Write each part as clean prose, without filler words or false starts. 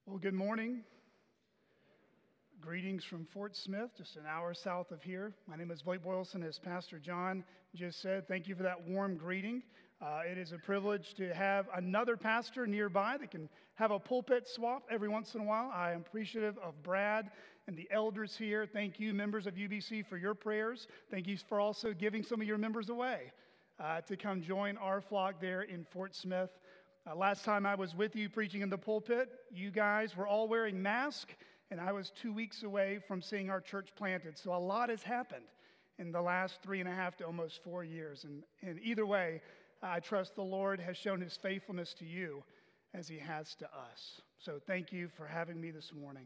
Well, good morning. Greetings from Fort Smith, just an hour south of here. My name is Blake Boylston, as Pastor John just said. Thank you for that warm greeting. It is a privilege to have another pastor nearby that can have a pulpit swap every once in a while. I am appreciative of Brad and the elders here. Thank you, members of UBC, for your prayers. Thank you for also giving some of your members away to come join our flock there in Fort Smith. Last time I was with you preaching in the pulpit, you guys were all wearing masks, and I was 2 weeks away from seeing our church planted. So a lot has happened in the last 3.5 to almost 4 years. And either way, I trust the Lord has shown his faithfulness to you as he has to us. So thank you for having me this morning.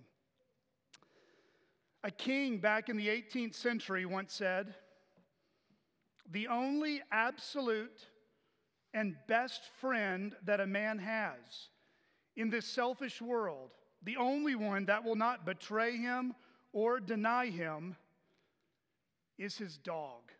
A king back in the 18th century once said, "The only absolute and best friend that a man has in this selfish world, the only one that will not betray him or deny him, is his dog."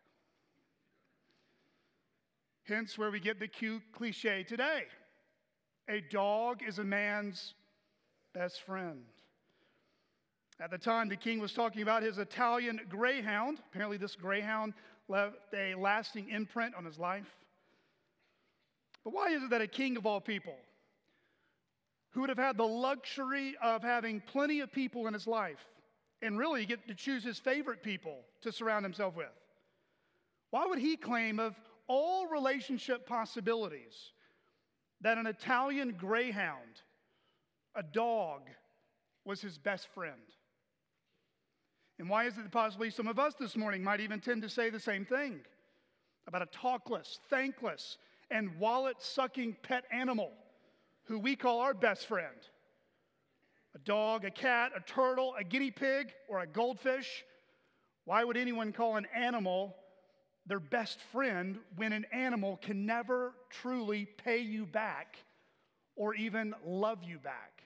Hence where we get the cute cliche today. A dog is a man's best friend. At the time, the king was talking about his Italian greyhound. Apparently this greyhound left a lasting imprint on his life. But why is it that a king of all people, who would have had the luxury of having plenty of people in his life, and really get to choose his favorite people to surround himself with, why would he claim of all relationship possibilities that an Italian greyhound, a dog, was his best friend? And why is it that possibly some of us this morning might even tend to say the same thing about a talkless, thankless, and wallet-sucking pet animal who we call our best friend? A dog, a cat, a turtle, a guinea pig, or a goldfish. Why would anyone call an animal their best friend when an animal can never truly pay you back or even love you back?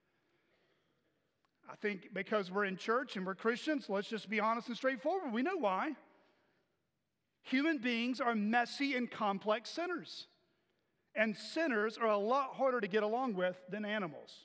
I think because we're in church and we're Christians, let's just be honest and straightforward. We know why. Human beings are messy and complex sinners. And sinners are a lot harder to get along with than animals.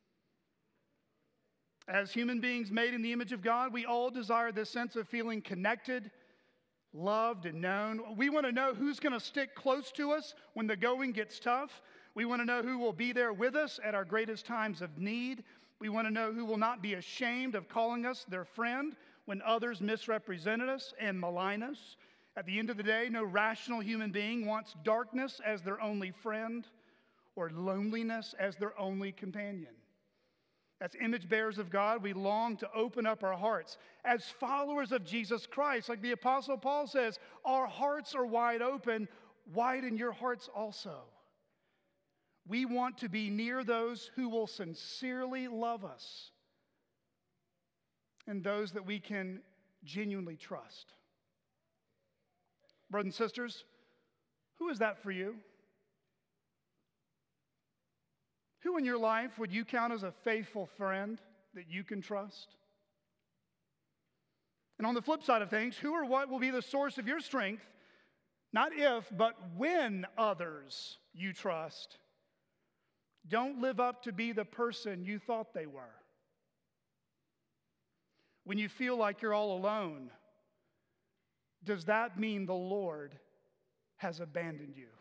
As human beings made in the image of God, we all desire this sense of feeling connected, loved, and known. We want to know who's going to stick close to us when the going gets tough. We want to know who will be there with us at our greatest times of need. We want to know who will not be ashamed of calling us their friend when others misrepresented us and malign us. At the end of the day, no rational human being wants darkness as their only friend or loneliness as their only companion. As image bearers of God, we long to open up our hearts. As followers of Jesus Christ, like the Apostle Paul says, our hearts are wide open. Widen your hearts also. We want to be near those who will sincerely love us and those that we can genuinely trust. Brothers and sisters, who is that for you? Who in your life would you count as a faithful friend that you can trust? And on the flip side of things, who or what will be the source of your strength, not if, but when others you trust don't live up to be the person you thought they were? When you feel like you're all alone, does that mean the Lord has abandoned you?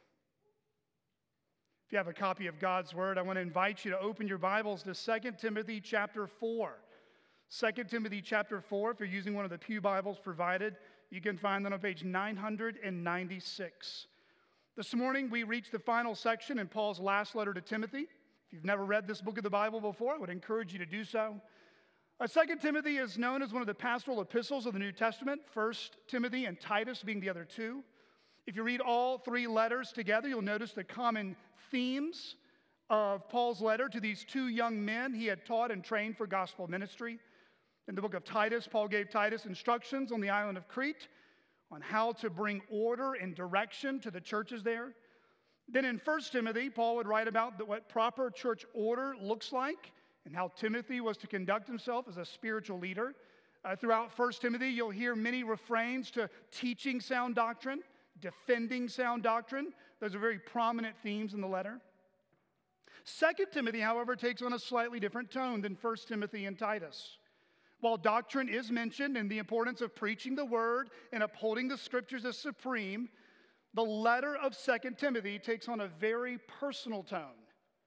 If you have a copy of God's Word, I want to invite you to open your Bibles to 2 Timothy chapter 4. 2 Timothy chapter 4, if you're using one of the pew Bibles provided, you can find that on page 996. This morning, we reached the final section in Paul's last letter to Timothy. If you've never read this book of the Bible before, I would encourage you to do so. 2 Timothy is known as one of the pastoral epistles of the New Testament, 1 Timothy and Titus being the other two. If you read all three letters together, you'll notice the common themes of Paul's letter to these two young men he had taught and trained for gospel ministry. In the book of Titus, Paul gave Titus instructions on the island of Crete on how to bring order and direction to the churches there. Then in 1 Timothy, Paul would write about what proper church order looks like and how Timothy was to conduct himself as a spiritual leader. Throughout 1 Timothy, you'll hear many refrains to teaching sound doctrine, defending sound doctrine. Those are very prominent themes in the letter. 2 Timothy, however, takes on a slightly different tone than 1 Timothy and Titus. While doctrine is mentioned and the importance of preaching the word and upholding the scriptures as supreme, the letter of 2 Timothy takes on a very personal tone.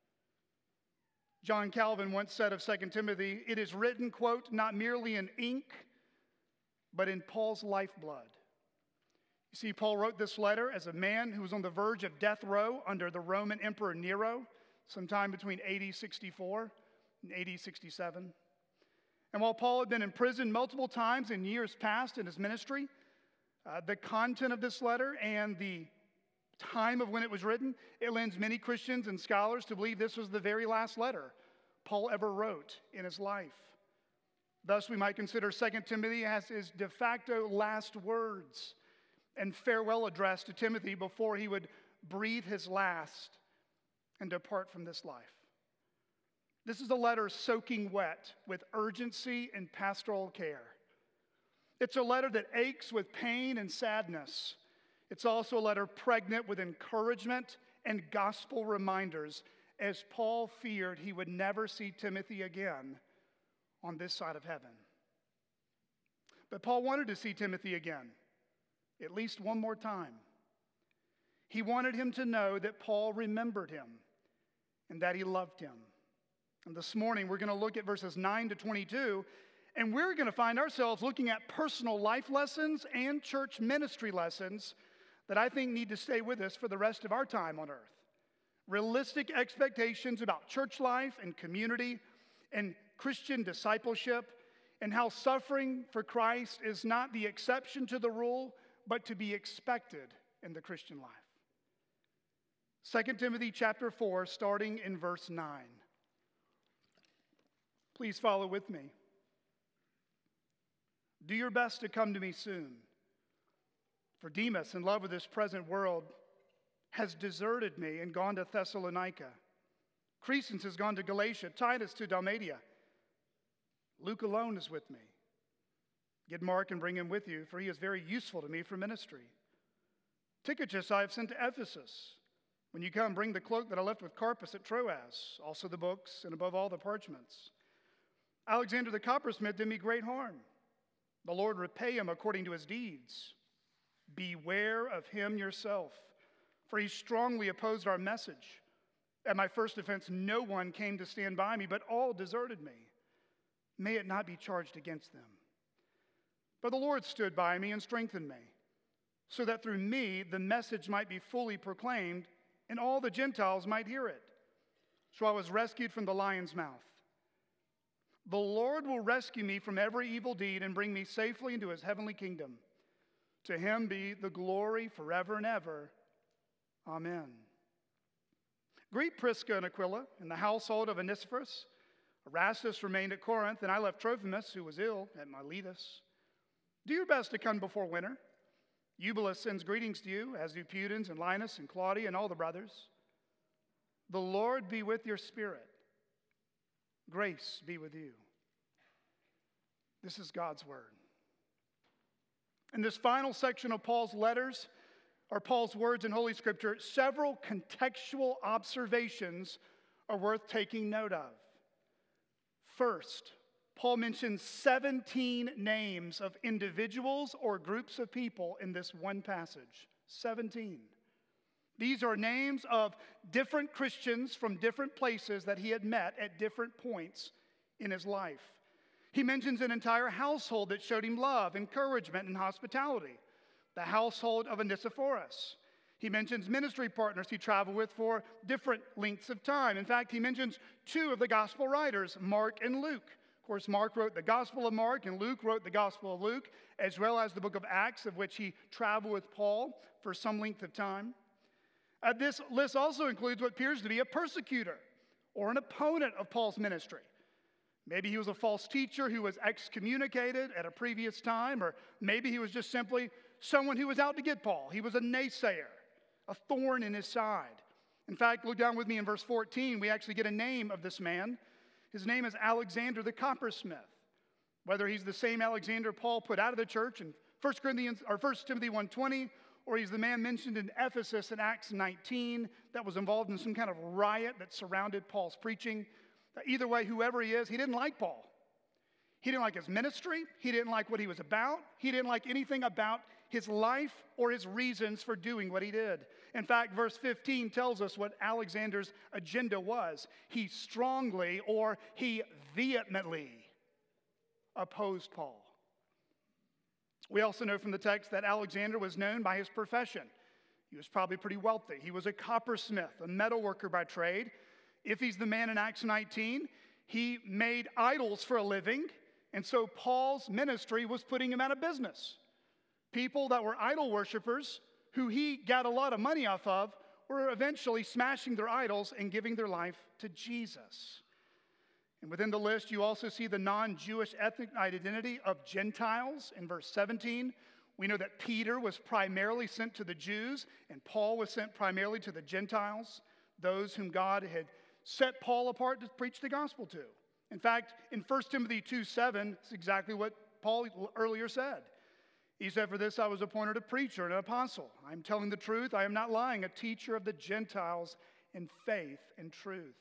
John Calvin once said of 2 Timothy, "It is written," quote, "not merely in ink, but in Paul's lifeblood." You see, Paul wrote this letter as a man who was on the verge of death row under the Roman Emperor Nero, sometime between AD 64 and AD 67. And while Paul had been imprisoned multiple times in years past in his ministry, the content of this letter and the time of when it was written, it lends many Christians and scholars to believe this was the very last letter Paul ever wrote in his life. Thus, we might consider 2 Timothy as his de facto last words and farewell address to Timothy before he would breathe his last and depart from this life. This is a letter soaking wet with urgency and pastoral care. It's a letter that aches with pain and sadness. It's also a letter pregnant with encouragement and gospel reminders, as Paul feared he would never see Timothy again on this side of heaven. But Paul wanted to see Timothy again, at least one more time. He wanted him to know that Paul remembered him and that he loved him. And this morning, we're going to look at verses 9 to 22, and we're going to find ourselves looking at personal life lessons and church ministry lessons that I think need to stay with us for the rest of our time on earth. Realistic expectations about church life and community and Christian discipleship, and how suffering for Christ is not the exception to the rule, but to be expected in the Christian life. 2 Timothy chapter 4, starting in verse 9. Please follow with me. Do your best to come to me soon. For Demas, in love with this present world, has deserted me and gone to Thessalonica. Crescens has gone to Galatia, Titus to Dalmatia. Luke alone is with me. Get Mark and bring him with you, for he is very useful to me for ministry. Tychicus I have sent to Ephesus. When you come, bring the cloak that I left with Carpus at Troas, also the books, and above all the parchments. Alexander the coppersmith did me great harm. The Lord repay him according to his deeds. Beware of him yourself, for he strongly opposed our message. At my first offense, no one came to stand by me, but all deserted me. May it not be charged against them. But the Lord stood by me and strengthened me, so that through me the message might be fully proclaimed, and all the Gentiles might hear it. So I was rescued from the lion's mouth. The Lord will rescue me from every evil deed and bring me safely into his heavenly kingdom. To him be the glory forever and ever. Amen. Greet Prisca and Aquila in the household of Onesiphorus. Erastus remained at Corinth, and I left Trophimus, who was ill, at Miletus. Do your best to come before winter. Eubulus sends greetings to you, as do Pudens and Linus and Claudia and all the brothers. The Lord be with your spirit. Grace be with you. This is God's word. In this final section of Paul's letters, or Paul's words in Holy Scripture, several contextual observations are worth taking note of. First, Paul mentions 17 names of individuals or groups of people in this one passage. 17. These are names of different Christians from different places that he had met at different points in his life. He mentions an entire household that showed him love, encouragement, and hospitality. The household of Onesiphorus. He mentions ministry partners he traveled with for different lengths of time. In fact, he mentions two of the gospel writers, Mark and Luke. Of course, Mark wrote the Gospel of Mark, and Luke wrote the Gospel of Luke, as well as the book of Acts, of which he traveled with Paul for some length of time. This list also includes what appears to be a persecutor or an opponent of Paul's ministry. Maybe he was a false teacher who was excommunicated at a previous time, or maybe he was just simply someone who was out to get Paul. He was a naysayer, a thorn in his side. In fact, look down with me in verse 14. We actually get a name of this man. His name is Alexander the coppersmith. Whether he's the same Alexander Paul put out of the church in 1 Timothy 1:20, or he's the man mentioned in Ephesus in Acts 19 that was involved in some kind of riot that surrounded Paul's preaching. Either way, whoever he is, he didn't like Paul. He didn't like his ministry. He didn't like what he was about. He didn't like anything about his life or his reasons for doing what he did. In fact, verse 15 tells us what Alexander's agenda was. He strongly or he vehemently opposed Paul. We also know from the text that Alexander was known by his profession. He was probably pretty wealthy. He was a coppersmith, a metal worker by trade. If he's the man in Acts 19, he made idols for a living, and so Paul's ministry was putting him out of business. People that were idol worshipers, who he got a lot of money off of, were eventually smashing their idols and giving their life to Jesus. And within the list, you also see the non-Jewish ethnic identity of Gentiles in verse 17. We know that Peter was primarily sent to the Jews, and Paul was sent primarily to the Gentiles, those whom God had set Paul apart to preach the gospel to. In fact, in 1 Timothy 2:7, it's exactly what Paul earlier said. He said, "For this I was appointed a preacher and an apostle. I am telling the truth, I am not lying, a teacher of the Gentiles in faith and truth."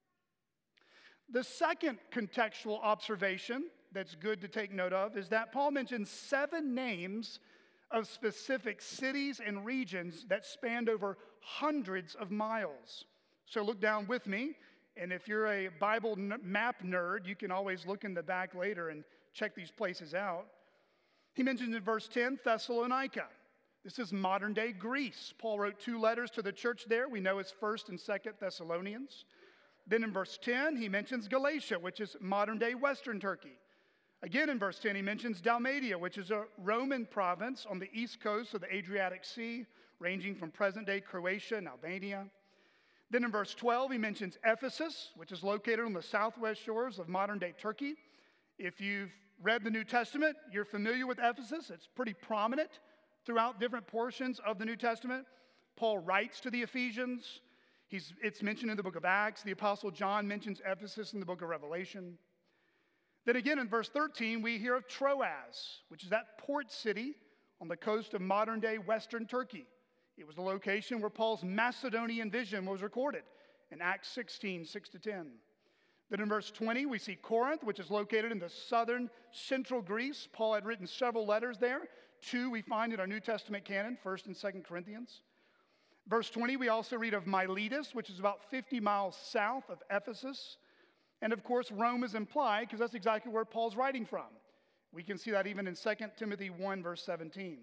The second contextual observation that's good to take note of is that Paul mentions 7 names of specific cities and regions that spanned over hundreds of miles. So look down with me, and if you're a Bible map nerd, you can always look in the back later and check these places out. He mentions in verse 10, Thessalonica. This is modern-day Greece. Paul wrote 2 letters to the church there. We know it's 1st and 2nd Thessalonians. Then in verse 10, he mentions Galatia, which is modern-day Western Turkey. Again in verse 10, he mentions Dalmatia, which is a Roman province on the east coast of the Adriatic Sea, ranging from present-day Croatia and Albania. Then in verse 12, he mentions Ephesus, which is located on the southwest shores of modern-day Turkey. If you've read the New Testament, you're familiar with Ephesus. It's pretty prominent throughout different portions of the New Testament. Paul writes to the Ephesians. It's mentioned in the book of Acts. The Apostle John mentions Ephesus in the book of Revelation. Then again in verse 13, we hear of Troas, which is that port city on the coast of modern-day Western Turkey. It was the location where Paul's Macedonian vision was recorded in Acts 16, 6-10. Then in verse 20, we see Corinth, which is located in the southern central Greece. Paul had written several letters there. 2 we find in our New Testament canon, 1st and 2nd Corinthians. Verse 20, we also read of Miletus, which is about 50 miles south of Ephesus. And of course, Rome is implied because that's exactly where Paul's writing from. We can see that even in 2 Timothy 1, verse 17.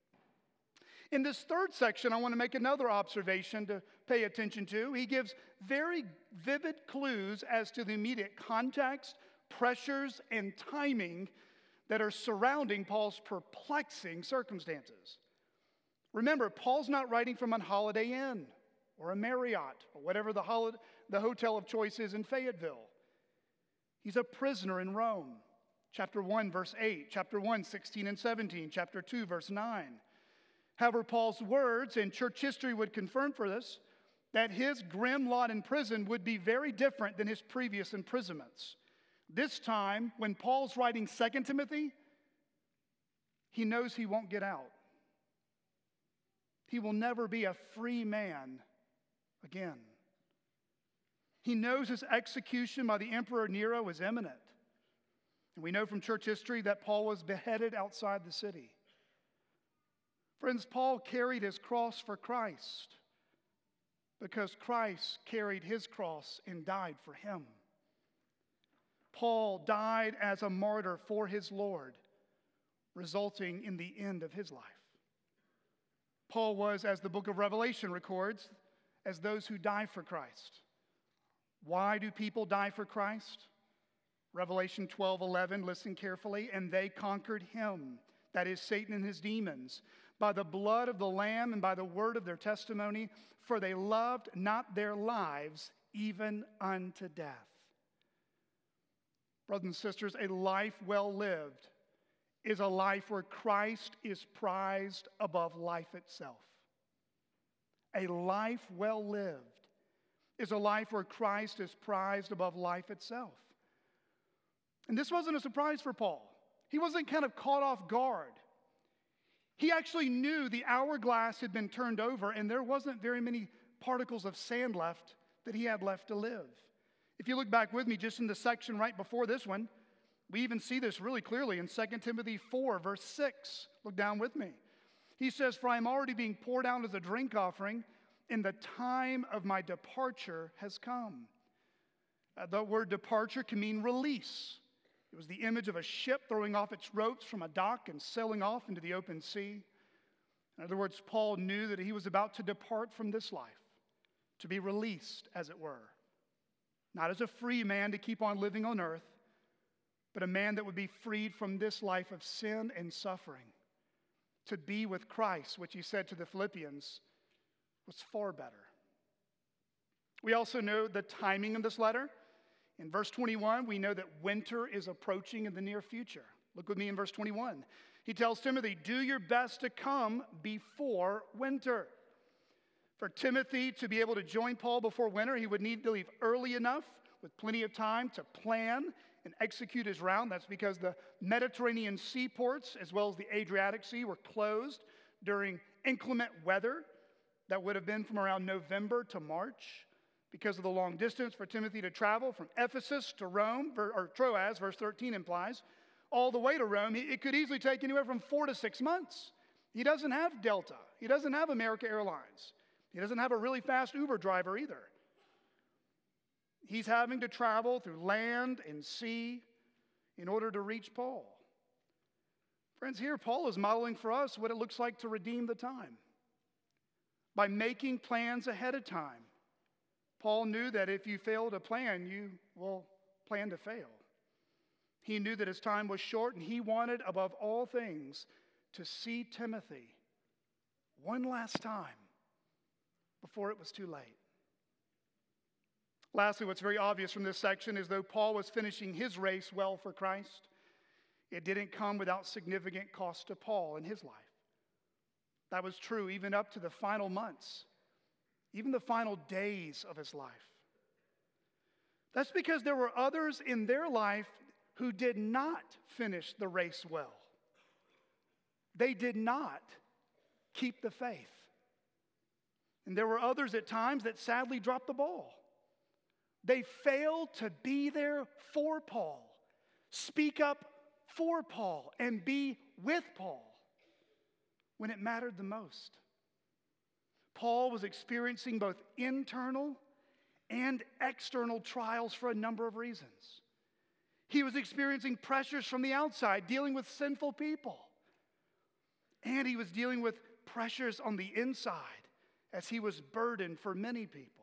In this third section, I want to make another observation to pay attention to. He gives very vivid clues as to the immediate context, pressures, and timing that are surrounding Paul's perplexing circumstances. Remember, Paul's not writing from a Holiday Inn or a Marriott or whatever the hotel of choice is in Fayetteville. He's a prisoner in Rome. Chapter 1, verse 8, chapter 1, 16 and 17, chapter 2, verse 9. However, Paul's words, and church history would confirm for this, that his grim lot in prison would be very different than his previous imprisonments. This time, when Paul's writing 2 Timothy, he knows he won't get out. He will never be a free man again. He knows his execution by the Emperor Nero is imminent. And we know from church history that Paul was beheaded outside the city. Friends, Paul carried his cross for Christ because Christ carried his cross and died for him. Paul died as a martyr for his Lord, resulting in the end of his life. Paul was, as the book of Revelation records, as those who die for Christ. Why do people die for Christ? Revelation 12:11, listen carefully. And they conquered him, that is Satan and his demons, by the blood of the Lamb and by the word of their testimony, for they loved not their lives even unto death. Brothers and sisters, a life well lived is a life where Christ is prized above life itself. A life well lived is a life where Christ is prized above life itself. And this wasn't a surprise for Paul. He wasn't kind of caught off guard. He actually knew the hourglass had been turned over and there wasn't very many particles of sand left that he had left to live. If you look back with me just in the section right before this one, we even see this really clearly in 2 Timothy 4, verse 6. Look down with me. He says, "For I am already being poured out as a drink offering, and the time of my departure has come." The word departure can mean release. It was the image of a ship throwing off its ropes from a dock and sailing off into the open sea. In other words, Paul knew that he was about to depart from this life, to be released, as it were. Not as a free man to keep on living on earth, but a man that would be freed from this life of sin and suffering, to be with Christ, which he said to the Philippians was far better. We also know the timing of this letter. In verse 21, we know that winter is approaching in the near future. Look with me in verse 21. He tells Timothy, "Do your best to come before winter." For Timothy to be able to join Paul before winter, he would need to leave early enough with plenty of time to plan and execute his round. That's because the Mediterranean seaports, as well as the Adriatic Sea, were closed during inclement weather that would have been from around November to March. Because of the long distance for Timothy to travel from Ephesus to Rome, or Troas, verse 13 implies, all the way to Rome, it could easily take anywhere from 4 to 6 months. He doesn't have Delta. He doesn't have America Airlines. He doesn't have a really fast Uber driver either. He's having to travel through land and sea in order to reach Paul. Friends, here Paul is modeling for us what it looks like to redeem the time by making plans ahead of time. Paul knew that if you fail to plan, you will plan to fail. He knew that his time was short, and he wanted, above all things, to see Timothy one last time before it was too late. Lastly, what's very obvious from this section is though Paul was finishing his race well for Christ, it didn't come without significant cost to Paul in his life. That was true even up to the final months, even the final days of his life. That's because there were others in their life who did not finish the race well. They did not keep the faith. And there were others at times that sadly dropped the ball. They failed to be there for Paul, speak up for Paul, and be with Paul when it mattered the most. Paul was experiencing both internal and external trials for a number of reasons. He was experiencing pressures from the outside, dealing with sinful people. And he was dealing with pressures on the inside as he was burdened for many people.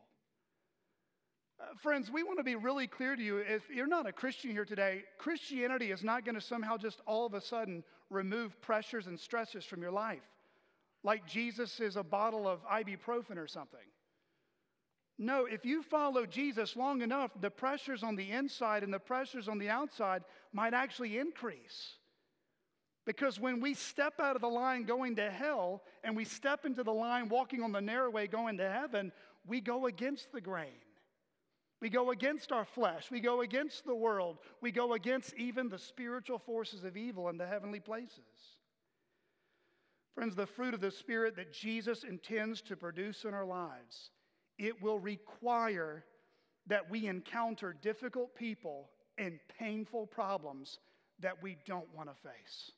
Friends, we want to be really clear to you. If you're not a Christian here today, Christianity is not going to somehow just all of a sudden remove pressures and stresses from your life, like Jesus is a bottle of ibuprofen or something. No, if you follow Jesus long enough, the pressures on the inside and the pressures on the outside might actually increase. Because when we step out of the line going to hell and we step into the line walking on the narrow way going to heaven, we go against the grain. We go against our flesh. We go against the world. We go against even the spiritual forces of evil in the heavenly places. Friends, the fruit of the Spirit that Jesus intends to produce in our lives, it will require that we encounter difficult people and painful problems that we don't want to face.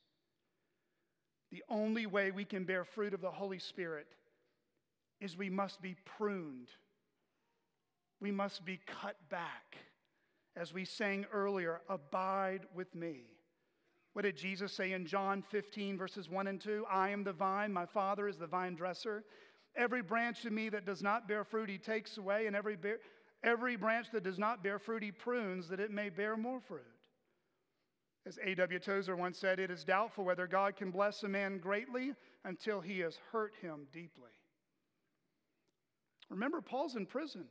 The only way we can bear fruit of the Holy Spirit is we must be pruned. We must be cut back. As we sang earlier, abide with me. What did Jesus say in John 15, verses 1 and 2? I am the vine, my Father is the vine dresser. Every branch in me that does not bear fruit, he takes away, and every branch that does not bear fruit, he prunes, that it may bear more fruit. As A.W. Tozer once said, it is doubtful whether God can bless a man greatly until he has hurt him deeply. Remember, Paul's imprisoned.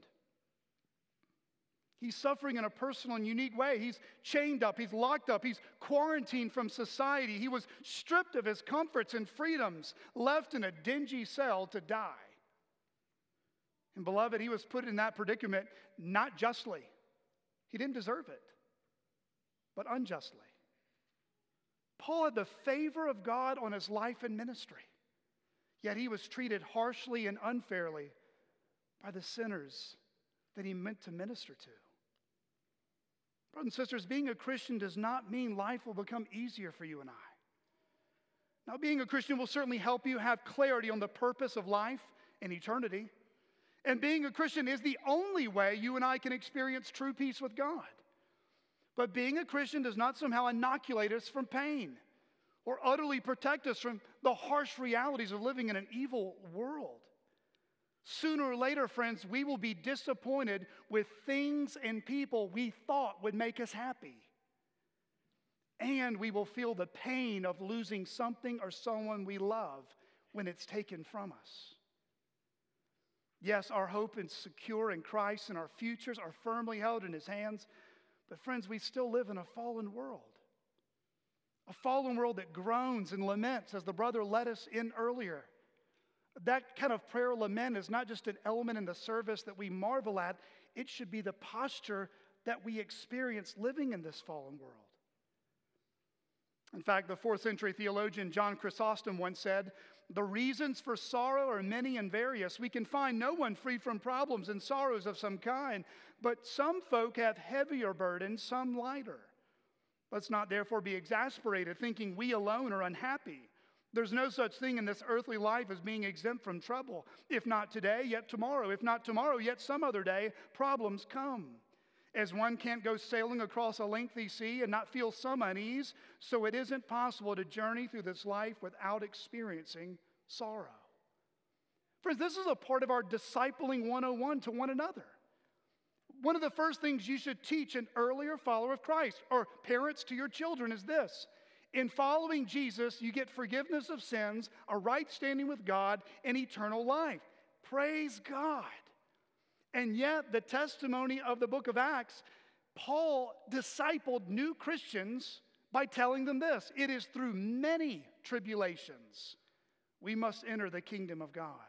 He's suffering in a personal and unique way. He's chained up. He's locked up. He's quarantined from society. He was stripped of his comforts and freedoms, left in a dingy cell to die. And beloved, he was put in that predicament not justly. He didn't deserve it, but unjustly. Paul had the favor of God on his life and ministry, yet he was treated harshly and unfairly by the sinners that he meant to minister to. Brothers and sisters, being a Christian does not mean life will become easier for you and I. Now, being a Christian will certainly help you have clarity on the purpose of life and eternity. And being a Christian is the only way you and I can experience true peace with God. But being a Christian does not somehow inoculate us from pain or utterly protect us from the harsh realities of living in an evil world. Sooner or later, friends, we will be disappointed with things and people we thought would make us happy. And we will feel the pain of losing something or someone we love when it's taken from us. Yes, our hope is secure in Christ and our futures are firmly held in His hands. But friends, we still live in a fallen world. A fallen world that groans and laments, as the brother led us in earlier. That kind of prayer lament is not just an element in the service that we marvel at. It should be the posture that we experience living in this fallen world. In fact, the 4th century theologian John Chrysostom once said, "The reasons for sorrow are many and various. We can find no one free from problems and sorrows of some kind, but some folk have heavier burdens, some lighter. Let's not therefore be exasperated, thinking we alone are unhappy. There's no such thing in this earthly life as being exempt from trouble. If not today, yet tomorrow. If not tomorrow, yet some other day, problems come. As one can't go sailing across a lengthy sea and not feel some unease, so it isn't possible to journey through this life without experiencing sorrow." Friends, this is a part of our discipling 101 to one another. One of the first things you should teach an earlier follower of Christ, or parents to your children, is this. In following Jesus, you get forgiveness of sins, a right standing with God, and eternal life. Praise God. And yet, the testimony of the book of Acts, Paul discipled new Christians by telling them this: it is through many tribulations we must enter the kingdom of God.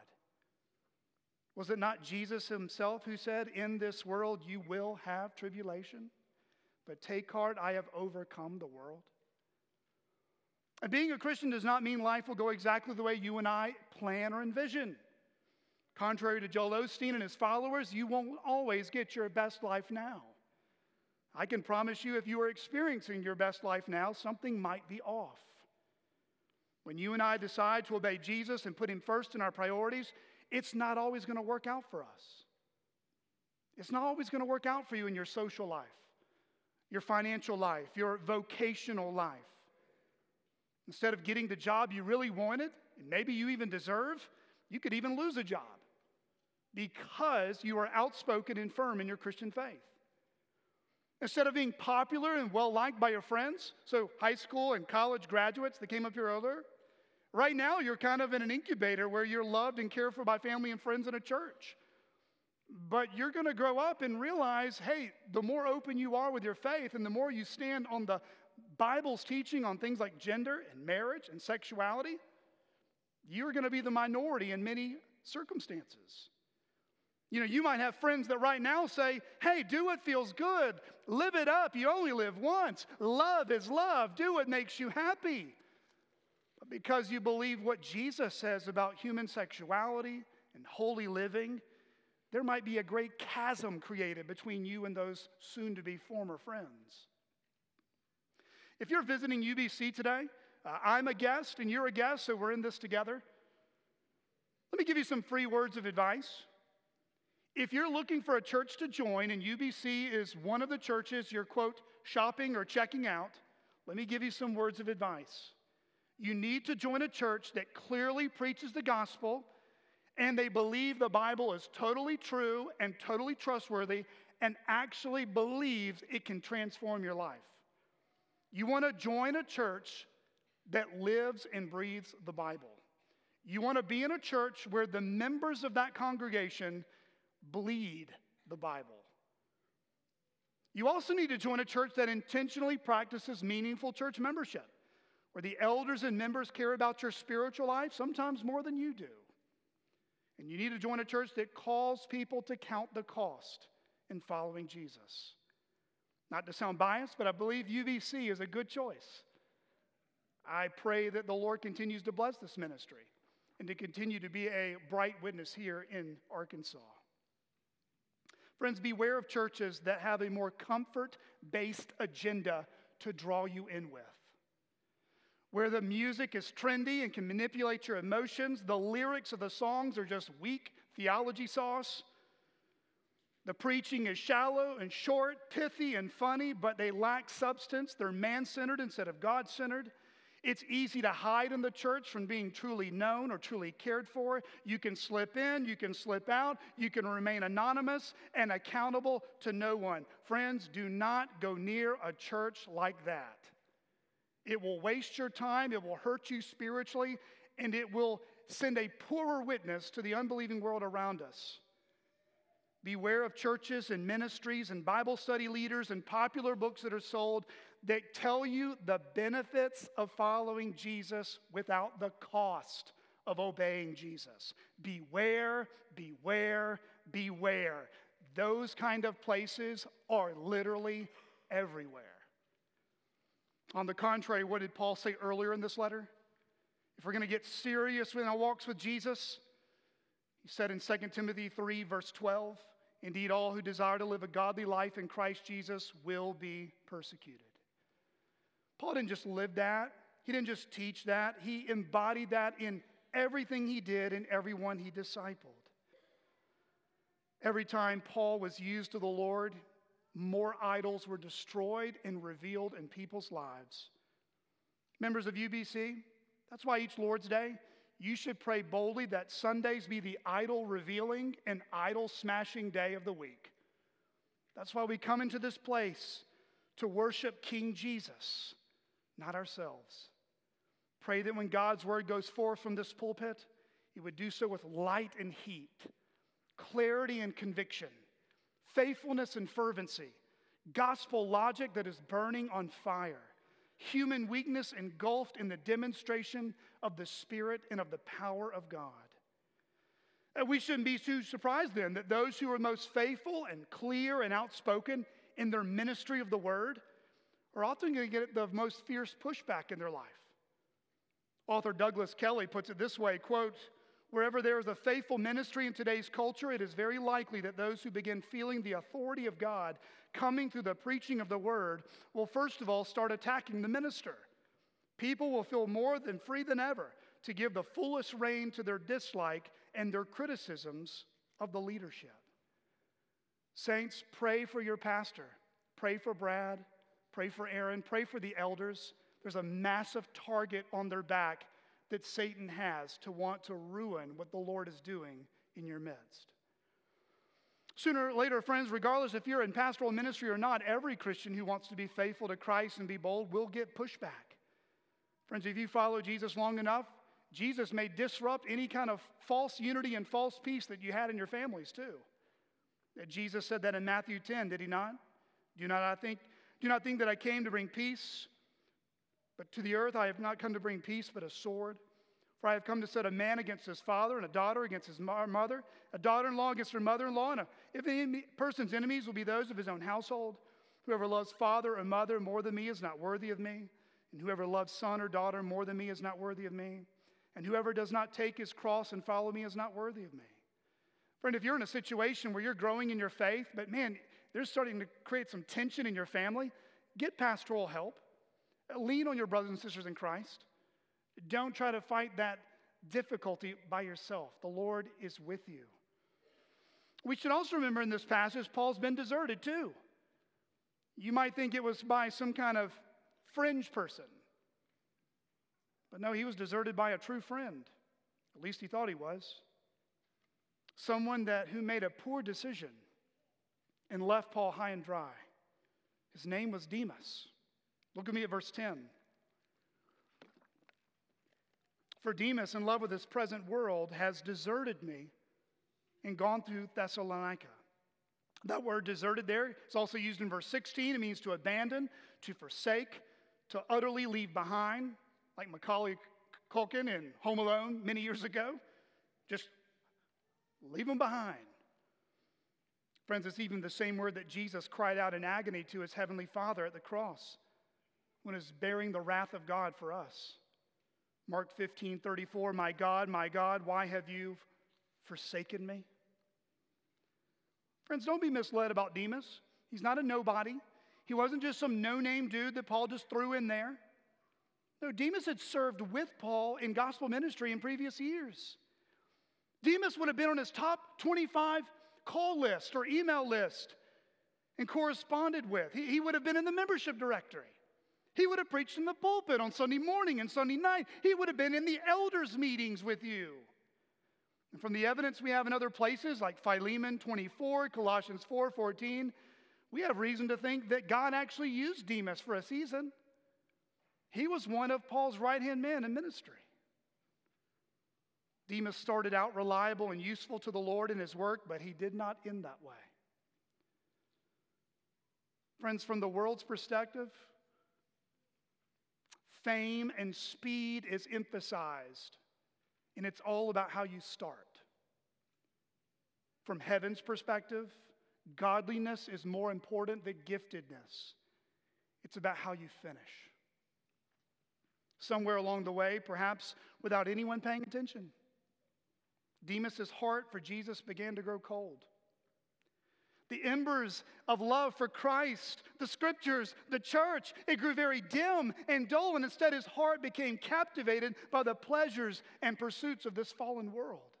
Was it not Jesus himself who said, "In this world you will have tribulation, but take heart, I have overcome the world"? And being a Christian does not mean life will go exactly the way you and I plan or envision. Contrary to Joel Osteen and his followers, you won't always get your best life now. I can promise you, if you are experiencing your best life now, something might be off. When you and I decide to obey Jesus and put Him first in our priorities, it's not always going to work out for us. It's not always going to work out for you in your social life, your financial life, your vocational life. Instead of getting the job you really wanted, and maybe you even deserve, you could even lose a job because you are outspoken and firm in your Christian faith. Instead of being popular and well-liked by your friends, so high school and college graduates that came up here earlier, right now you're kind of in an incubator where you're loved and cared for by family and friends in a church. But you're going to grow up and realize, hey, the more open you are with your faith and the more you stand on the Bible's teaching on things like gender and marriage and sexuality, you're going to be the minority in many circumstances. You might have friends that right now say, hey, do what feels good. Live it up. You only live once. Love is love. Do what makes you happy. But because you believe what Jesus says about human sexuality and holy living, there might be a great chasm created between you and those soon-to-be former friends. If you're visiting UBC today, I'm a guest and you're a guest, so we're in this together. Let me give you some free words of advice. If you're looking for a church to join and UBC is one of the churches you're, quote, shopping or checking out, let me give you some words of advice. You need to join a church that clearly preaches the gospel and they believe the Bible is totally true and totally trustworthy and actually believes it can transform your life. You want to join a church that lives and breathes the Bible. You want to be in a church where the members of that congregation bleed the Bible. You also need to join a church that intentionally practices meaningful church membership, where the elders and members care about your spiritual life, sometimes more than you do. And you need to join a church that calls people to count the cost in following Jesus. Not to sound biased, but I believe UBC is a good choice. I pray that the Lord continues to bless this ministry and to continue to be a bright witness here in Arkansas. Friends, beware of churches that have a more comfort-based agenda to draw you in with. Where the music is trendy and can manipulate your emotions, the lyrics of the songs are just weak theology sauce. The preaching is shallow and short, pithy and funny, but they lack substance. They're man-centered instead of God-centered. It's easy to hide in the church from being truly known or truly cared for. You can slip in, you can slip out, you can remain anonymous and accountable to no one. Friends, do not go near a church like that. It will waste your time, it will hurt you spiritually, and it will send a poorer witness to the unbelieving world around us. Beware of churches and ministries and Bible study leaders and popular books that are sold that tell you the benefits of following Jesus without the cost of obeying Jesus. Beware, beware, beware. Those kind of places are literally everywhere. On the contrary, what did Paul say earlier in this letter? If we're going to get serious in our walks with Jesus, he said in 2 Timothy 3, verse 12, indeed, all who desire to live a godly life in Christ Jesus will be persecuted. Paul didn't just live that. He didn't just teach that. He embodied that in everything he did and everyone he discipled. Every time Paul was used to the Lord, more idols were destroyed and revealed in people's lives. Members of UBC, that's why each Lord's Day, you should pray boldly that Sundays be the idol-revealing and idol-smashing day of the week. That's why we come into this place to worship King Jesus, not ourselves. Pray that when God's word goes forth from this pulpit, it would do so with light and heat, clarity and conviction, faithfulness and fervency, gospel logic that is burning on fire, human weakness engulfed in the demonstration of the Spirit and of the power of God. And we shouldn't be too surprised then that those who are most faithful and clear and outspoken in their ministry of the word are often going to get the most fierce pushback in their life. Author Douglas Kelly puts it this way, quote, wherever there is a faithful ministry in today's culture, it is very likely that those who begin feeling the authority of God coming through the preaching of the word will first of all start attacking the minister. People will feel more than free than ever to give the fullest rein to their dislike and their criticisms of the leadership. Saints, pray for your pastor. Pray for Brad. Pray for Aaron. Pray for the elders. There's a massive target on their back that Satan has to want to ruin what the Lord is doing in your midst. Sooner or later, friends, regardless if you're in pastoral ministry or not, every Christian who wants to be faithful to Christ and be bold will get pushback. Friends, if you follow Jesus long enough, Jesus may disrupt any kind of false unity and false peace that you had in your families too. Jesus said that in Matthew 10, did he not? Do not think that I came to bring peace, but to the earth I have not come to bring peace, but a sword. For I have come to set a man against his father, and a daughter against his mother, a daughter-in-law against her mother-in-law, and if any person's enemies will be those of his own household. Whoever loves father or mother more than me is not worthy of me, and whoever loves son or daughter more than me is not worthy of me, and whoever does not take his cross and follow me is not worthy of me. Friend, if you're in a situation where you're growing in your faith, but man, they're starting to create some tension in your family, get pastoral help. Lean on your brothers and sisters in Christ. Don't try to fight that difficulty by yourself. The Lord is with you. We should also remember in this passage, Paul's been deserted too. You might think it was by some kind of fringe person. But no, he was deserted by a true friend. At least he thought he was. Someone who made a poor decision and left Paul high and dry. His name was Demas. Look at me at verse 10. For Demas, in love with this present world, has deserted me and gone to Thessalonica. That word deserted there is also used in verse 16. It means to abandon, to forsake, to utterly leave behind, like Macaulay Culkin in Home Alone many years ago. Just leave them behind. Friends, it's even the same word that Jesus cried out in agony to his heavenly Father at the cross. when it's bearing the wrath of God for us. Mark 15:34, my God, why have you forsaken me? Friends, don't be misled about Demas. He's not a nobody. He wasn't just some no-name dude that Paul just threw in there. No, Demas had served with Paul in gospel ministry in previous years. Demas would have been on his top 25 call list or email list and corresponded with. He would have been in the membership directory. He would have preached in the pulpit on Sunday morning and Sunday night. He would have been in the elders' meetings with you. And from the evidence we have in other places like Philemon 24, Colossians 4:14, we have reason to think that God actually used Demas for a season. He was one of Paul's right-hand men in ministry. Demas started out reliable and useful to the Lord in his work, but he did not end that way. Friends, from the world's perspective, fame and speed is emphasized, and it's all about how you start. From heaven's perspective, godliness is more important than giftedness. It's about how you finish. Somewhere along the way, perhaps without anyone paying attention, Demas's heart for Jesus began to grow cold. The embers of love for Christ, the scriptures, the church, it grew very dim and dull, and instead his heart became captivated by the pleasures and pursuits of this fallen world.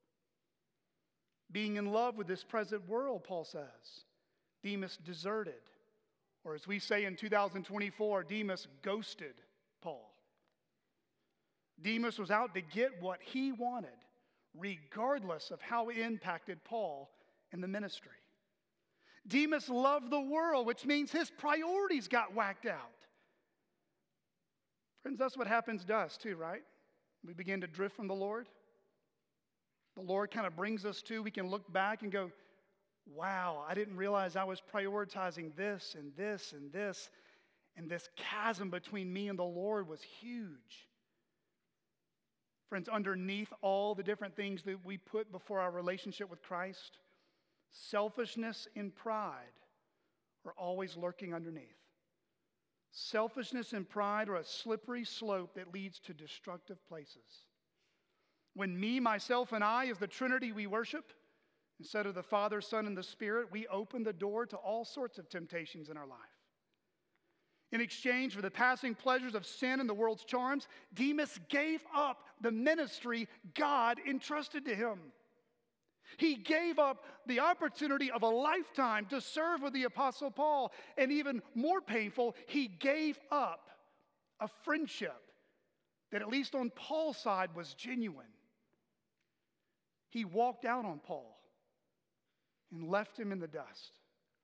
Being in love with this present world, Paul says, Demas deserted, or as we say in 2024, Demas ghosted Paul. Demas was out to get what he wanted, regardless of how it impacted Paul in the ministry. Demas loved the world, which means his priorities got whacked out. Friends, that's what happens to us too, right? We begin to drift from the Lord. The Lord kind of brings us to, we can look back and go, wow, I didn't realize I was prioritizing this and this and this, and this chasm between me and the Lord was huge. Friends, underneath all the different things that we put before our relationship with Christ, selfishness and pride are always lurking underneath. Selfishness and pride are a slippery slope that leads to destructive places. When me, myself, and I, as the Trinity we worship, instead of the Father, Son, and the Spirit, we open the door to all sorts of temptations in our life. In exchange for the passing pleasures of sin and the world's charms, Demas gave up the ministry God entrusted to him. He gave up the opportunity of a lifetime to serve with the Apostle Paul. And even more painful, he gave up a friendship that, at least on Paul's side, was genuine. He walked out on Paul and left him in the dust.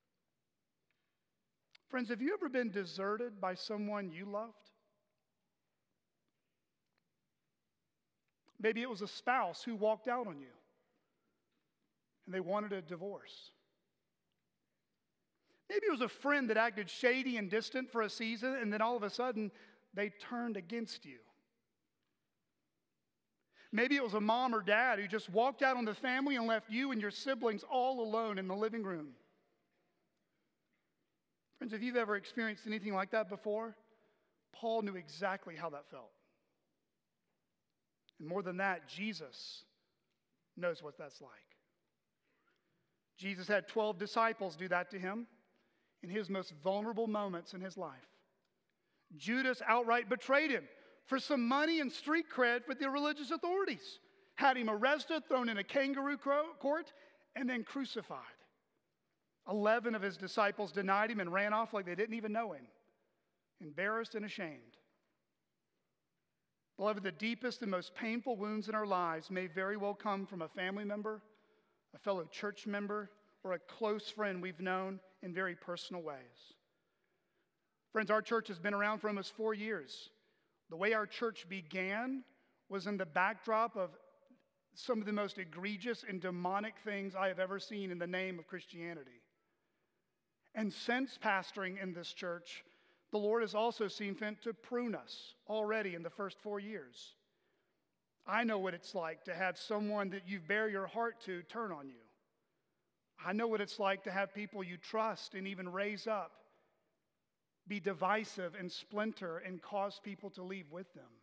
Friends, have you ever been deserted by someone you loved? Maybe it was a spouse who walked out on you and they wanted a divorce. Maybe it was a friend that acted shady and distant for a season, and then all of a sudden they turned against you. Maybe it was a mom or dad who just walked out on the family and left you and your siblings all alone in the living room. Friends, if you've ever experienced anything like that before, Paul knew exactly how that felt. And more than that, Jesus knows what that's like. Jesus had 12 disciples do that to him in his most vulnerable moments in his life. Judas outright betrayed him for some money and street cred with the religious authorities, had him arrested, thrown in a kangaroo court, and then crucified. 11 of his disciples denied him and ran off like they didn't even know him, embarrassed and ashamed. Beloved, the deepest and most painful wounds in our lives may very well come from a family member, a fellow church member, or a close friend we've known in very personal ways. Friends, our church has been around for almost 4 years. The way our church began was in the backdrop of some of the most egregious and demonic things I have ever seen in the name of Christianity. And since pastoring in this church, the Lord has also seen fit to prune us already in the first 4 years. I know what it's like to have someone that you bear your heart to turn on you. I know what it's like to have people you trust and even raise up be divisive and splinter and cause people to leave with them.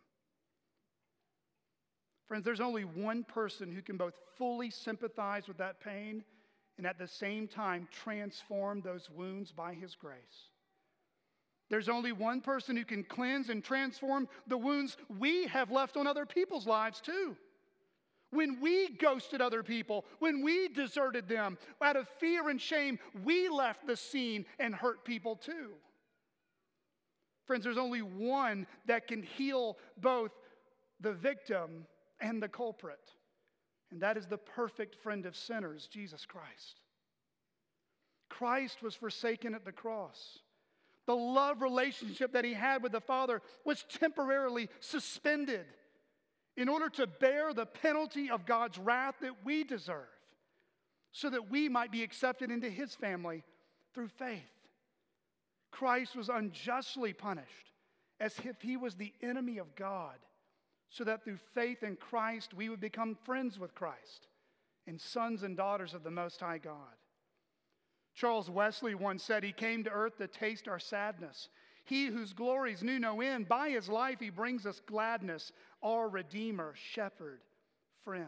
Friends, there's only one person who can both fully sympathize with that pain and at the same time transform those wounds by his grace. There's only one person who can cleanse and transform the wounds we have left on other people's lives too. When we ghosted other people, when we deserted them, out of fear and shame, we left the scene and hurt people too. Friends, there's only one that can heal both the victim and the culprit, and that is the perfect friend of sinners, Jesus Christ. Christ was forsaken at the cross. The love relationship that he had with the Father was temporarily suspended in order to bear the penalty of God's wrath that we deserve, so that we might be accepted into his family through faith. Christ was unjustly punished as if he was the enemy of God, so that through faith in Christ we would become friends with Christ and sons and daughters of the Most High God. Charles Wesley once said, he came to earth to taste our sadness. He whose glories knew no end, by his life he brings us gladness, our Redeemer, Shepherd, friend.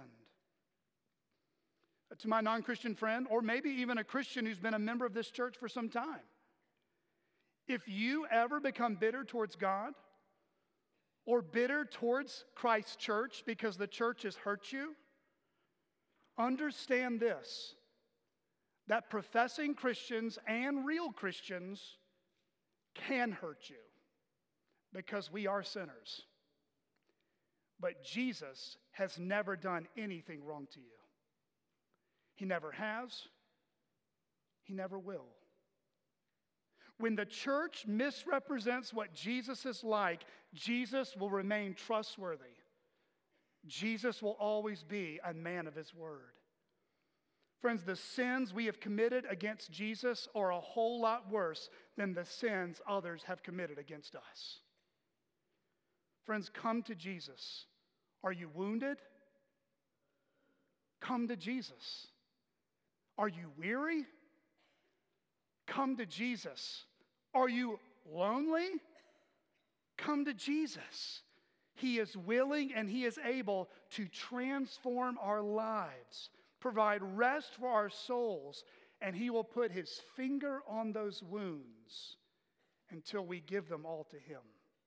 To my non-Christian friend, or maybe even a Christian who's been a member of this church for some time, if you ever become bitter towards God, or bitter towards Christ's church because the church has hurt you, understand this, that professing Christians and real Christians can hurt you because we are sinners. But Jesus has never done anything wrong to you. He never has. He never will. When the church misrepresents what Jesus is like, Jesus will remain trustworthy. Jesus will always be a man of his word. Friends, the sins we have committed against Jesus are a whole lot worse than the sins others have committed against us. Friends, come to Jesus. Are you wounded? Come to Jesus. Are you weary? Come to Jesus. Are you lonely? Come to Jesus. He is willing and he is able to transform our lives, provide rest for our souls, and he will put his finger on those wounds until we give them all to him.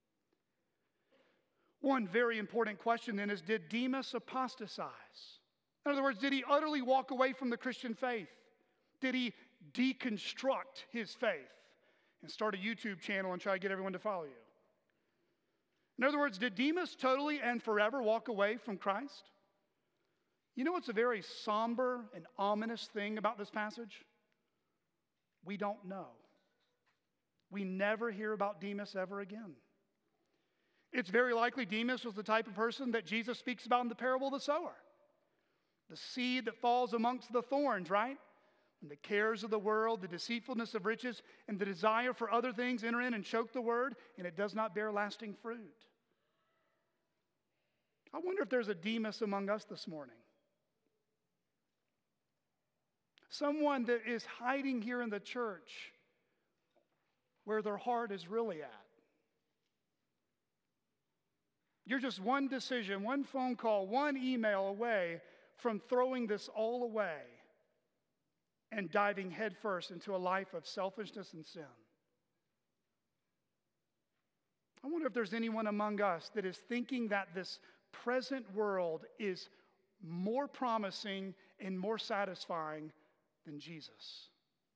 One very important question then is, did Demas apostatize? In other words, did he utterly walk away from the Christian faith? Did he deconstruct his faith and start a YouTube channel and try to get everyone to follow you? In other words, did Demas totally and forever walk away from Christ? You know what's a very somber and ominous thing about this passage? We don't know. We never hear about Demas ever again. It's very likely Demas was the type of person that Jesus speaks about in the parable of the sower. The seed that falls amongst the thorns, right? And the cares of the world, the deceitfulness of riches, and the desire for other things enter in and choke the word, and it does not bear lasting fruit. I wonder if there's a Demas among us this morning. Someone that is hiding here in the church where their heart is really at. You're just one decision, one phone call, one email away from throwing this all away and diving headfirst into a life of selfishness and sin. I wonder if there's anyone among us that is thinking that this present world is more promising and more satisfying than Jesus.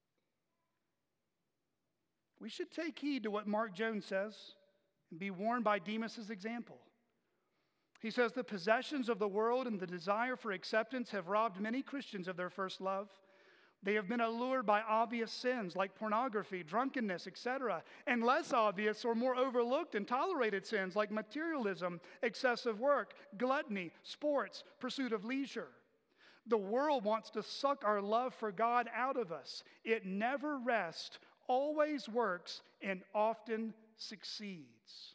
We should take heed to what Mark Jones says and be warned by Demas' example. He says, the possessions of the world and the desire for acceptance have robbed many Christians of their first love. They have been allured by obvious sins like pornography, drunkenness, etc., and less obvious or more overlooked and tolerated sins like materialism, excessive work, gluttony, sports, pursuit of leisure. The world wants to suck our love for God out of us. It never rests, always works, and often succeeds.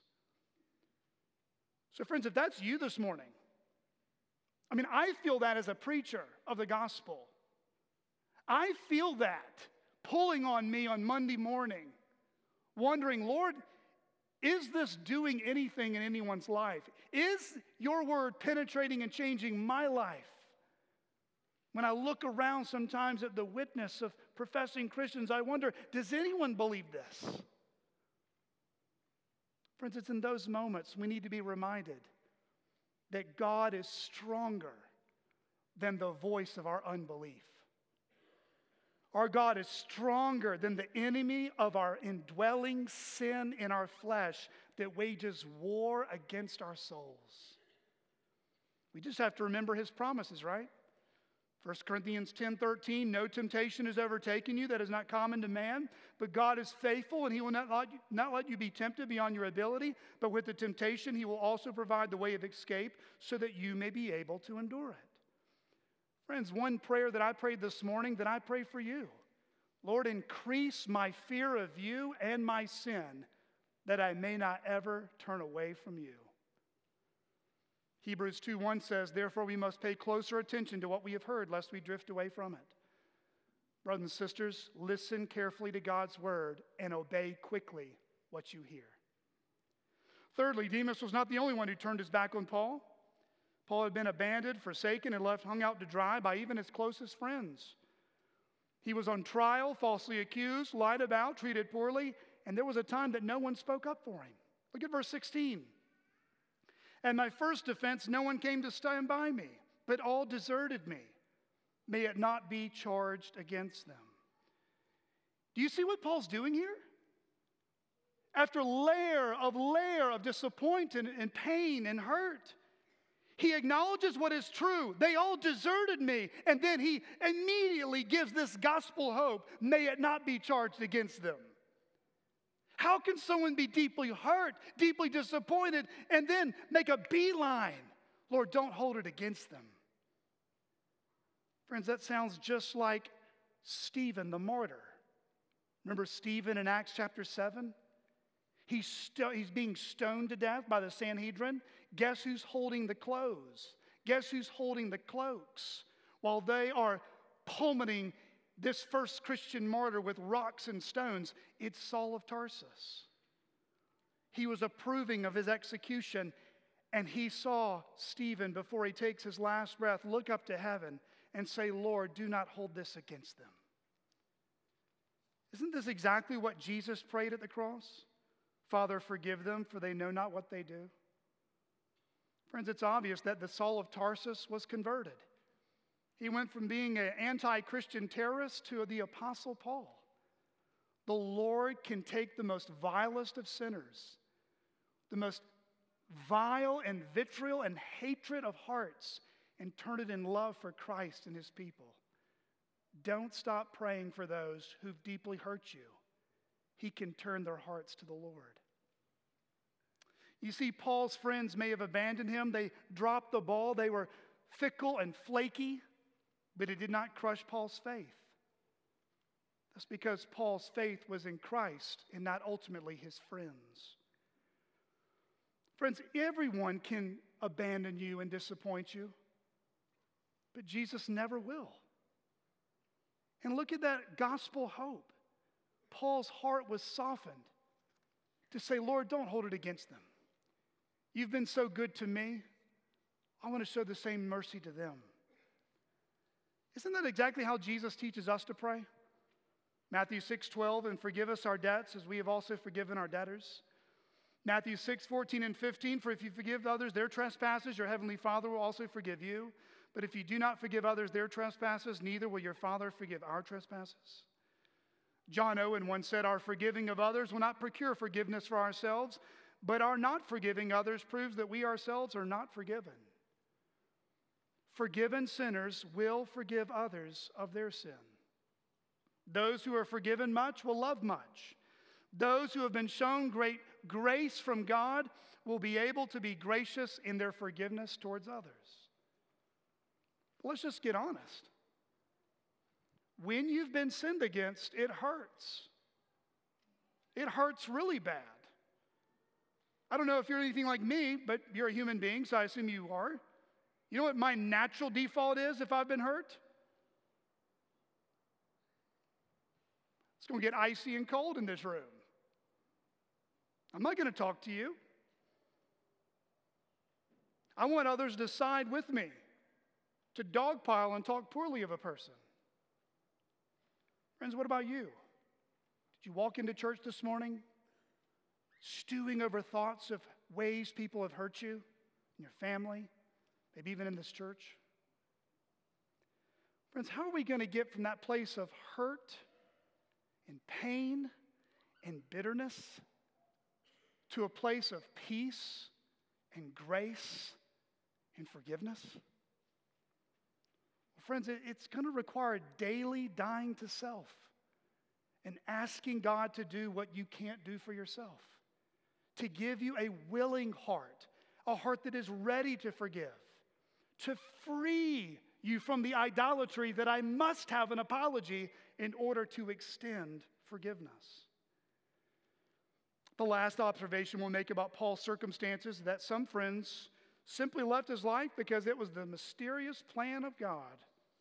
So friends, if that's you this morning, I feel that as a preacher of the gospel. I feel that pulling on me on Monday morning. wondering, Lord, is this doing anything in anyone's life? Is your word penetrating and changing my life? When I look around sometimes at the witness of professing Christians, I wonder, does anyone believe this? Friends, it's in those moments we need to be reminded that God is stronger than the voice of our unbelief. Our God is stronger than the enemy of our indwelling sin in our flesh that wages war against our souls. We just have to remember his promises, right? 1 Corinthians 10:13, no temptation has overtaken you that is not common to man, but God is faithful and he will not let you be tempted beyond your ability, but with the temptation he will also provide the way of escape so that you may be able to endure it. Friends, one prayer that I prayed this morning that I pray for you. Lord, increase my fear of you and my sin that I may not ever turn away from you. Hebrews 2:1 says, therefore we must pay closer attention to what we have heard lest we drift away from it. Brothers and sisters, listen carefully to God's word and obey quickly what you hear. Thirdly, Demas was not the only one who turned his back on Paul. Paul had been abandoned, forsaken, and left hung out to dry by even his closest friends. He was on trial, falsely accused, lied about, treated poorly, and there was a time that no one spoke up for him. Look at verse 16. At my first defense, no one came to stand by me, but all deserted me. May it not be charged against them. Do you see what Paul's doing here? After layer of disappointment and pain and hurt, he acknowledges what is true. They all deserted me. And then he immediately gives this gospel hope. May it not be charged against them. How can someone be deeply hurt, deeply disappointed, and then make a beeline? Lord, don't hold it against them. Friends, that sounds just like Stephen the martyr. Remember Stephen in Acts chapter 7? He's being stoned to death by the Sanhedrin. Guess who's holding the clothes? Guess who's holding the cloaks? While they are pummeling this first Christian martyr with rocks and stones, it's Saul of Tarsus. He was approving of his execution, and he saw Stephen, before he takes his last breath, look up to heaven and say, Lord, do not hold this against them. Isn't this exactly what Jesus prayed at the cross? Father, forgive them, for they know not what they do. Friends, it's obvious that the Saul of Tarsus was converted. He went from being an anti-Christian terrorist to the Apostle Paul. The Lord can take the most vilest of sinners, the most vile and vitriol and hatred of hearts, and turn it in love for Christ and his people. Don't stop praying for those who've deeply hurt you. He can turn their hearts to the Lord. You see, Paul's friends may have abandoned him. They dropped the ball. They were fickle and flaky, but it did not crush Paul's faith. That's because Paul's faith was in Christ and not ultimately his friends. Friends, everyone can abandon you and disappoint you, but Jesus never will. And look at that gospel hope. Paul's heart was softened to say, Lord, don't hold it against them. You've been so good to me. I want to show the same mercy to them. Isn't that exactly how Jesus teaches us to pray? Matthew 6:12, and forgive us our debts as we have also forgiven our debtors. Matthew 6:14 and 15, for if you forgive others their trespasses, your heavenly Father will also forgive you. But if you do not forgive others their trespasses, neither will your Father forgive our trespasses. John Owen once said, our forgiving of others will not procure forgiveness for ourselves, but our not forgiving others proves that we ourselves are not forgiven. Forgiven sinners will forgive others of their sin. Those who are forgiven much will love much. Those who have been shown great grace from God will be able to be gracious in their forgiveness towards others. Let's just get honest. When you've been sinned against, it hurts. It hurts really bad. I don't know if you're anything like me, but you're a human being, so I assume you are. You know what my natural default is if I've been hurt? It's going to get icy and cold in this room. I'm not going to talk to you. I want others to side with me, to dogpile and talk poorly of a person. Friends, what about you? Did you walk into church this morning stewing over thoughts of ways people have hurt you in your family, maybe even in this church? Friends, how are we going to get from that place of hurt and pain and bitterness to a place of peace and grace and forgiveness? Well, friends, it's going to require daily dying to self and asking God to do what you can't do for yourself, to give you a willing heart, a heart that is ready to forgive, to free you from the idolatry that I must have an apology in order to extend forgiveness. The last observation we'll make about Paul's circumstances is that some friends simply left his life because it was the mysterious plan of God.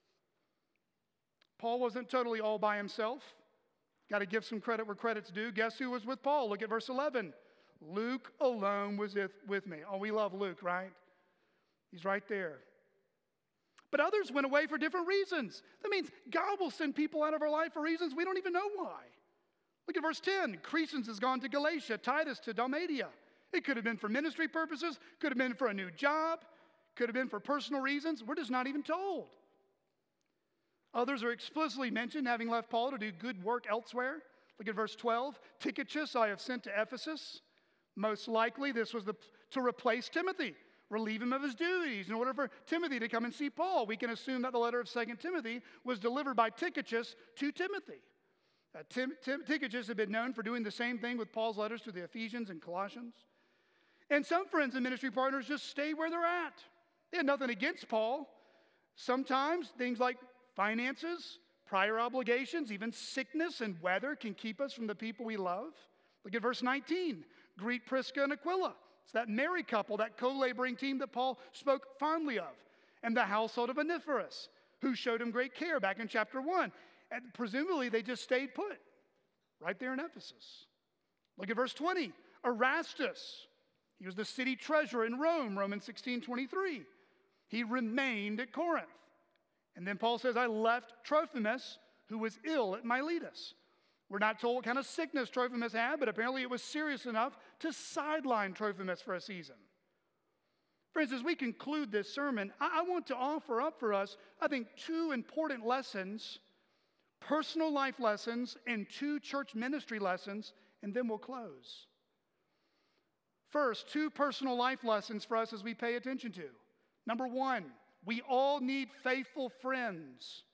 Paul wasn't totally all by himself. Got to give some credit where credit's due. Guess who was with Paul? Look at verse 11. Luke alone was with me. Oh, we love Luke, right? He's right there. But others went away for different reasons. That means God will send people out of our life for reasons we don't even know why. Look at verse 10. Crescens has gone to Galatia, Titus to Dalmatia. It could have been for ministry purposes, could have been for a new job, could have been for personal reasons. We're just not even told. Others are explicitly mentioned having left Paul to do good work elsewhere. Look at verse 12. Tychicus I have sent to Ephesus. Most likely this was to replace Timothy, relieve him of his duties in order for Timothy to come and see Paul. We can assume that the letter of 2 Timothy was delivered by Tychicus to Timothy. Tychicus had been known for doing the same thing with Paul's letters to the Ephesians and Colossians. And some friends and ministry partners just stay where they're at. They had nothing against Paul. Sometimes things like finances, prior obligations, even sickness and weather can keep us from the people we love. Look at verse 19. Greet Prisca and Aquila. It's that married couple, that co-laboring team that Paul spoke fondly of. And the household of Onesiphorus, who showed him great care back in chapter 1. And presumably they just stayed put right there in Ephesus. Look at verse 20. Erastus. He was the city treasurer in Rome, Romans 16:23. He remained at Corinth. And then Paul says, I left Trophimus, who was ill at Miletus. We're not told what kind of sickness Trophimus had, but apparently it was serious enough to sideline Trophimus for a season. Friends, as we conclude this sermon, I want to offer up for us, I think, two important lessons, personal life lessons and two church ministry lessons, and then we'll close. First, two personal life lessons for us as we pay attention to. Number one, we all need faithful friends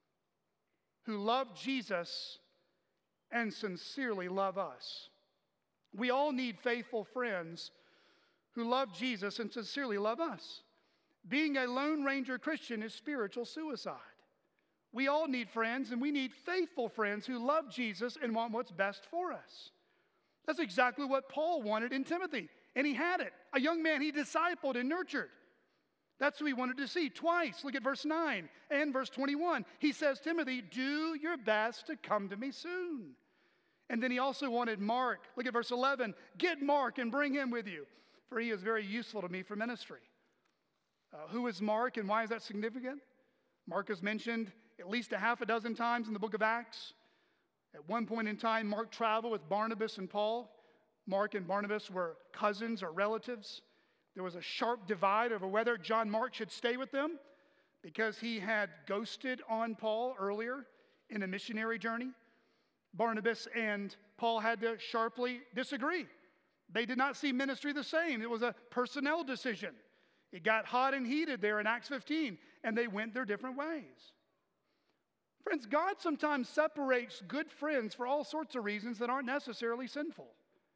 who love Jesus and sincerely love us. We all need faithful friends who love Jesus and sincerely love us. Being a Lone Ranger Christian is spiritual suicide. We all need friends, and we need faithful friends who love Jesus and want what's best for us. That's exactly what Paul wanted in Timothy, and he had it. A young man he discipled and nurtured. That's who he wanted to see twice. Look at verse 9 and verse 21. He says, Timothy, do your best to come to me soon. And then he also wanted Mark. Look at verse 11. Get Mark and bring him with you, for he is very useful to me for ministry. Who is Mark and why is that significant? Mark is mentioned at least a half a dozen times in the book of Acts. At one point in time, Mark traveled with Barnabas and Paul. Mark and Barnabas were cousins or relatives. There was a sharp divide over whether John Mark should stay with them because he had ghosted on Paul earlier in a missionary journey. Barnabas and Paul had to sharply disagree. They did not see ministry the same. It was a personnel decision. It got hot and heated there in Acts 15, and they went their different ways. Friends, God sometimes separates good friends for all sorts of reasons that aren't necessarily sinful.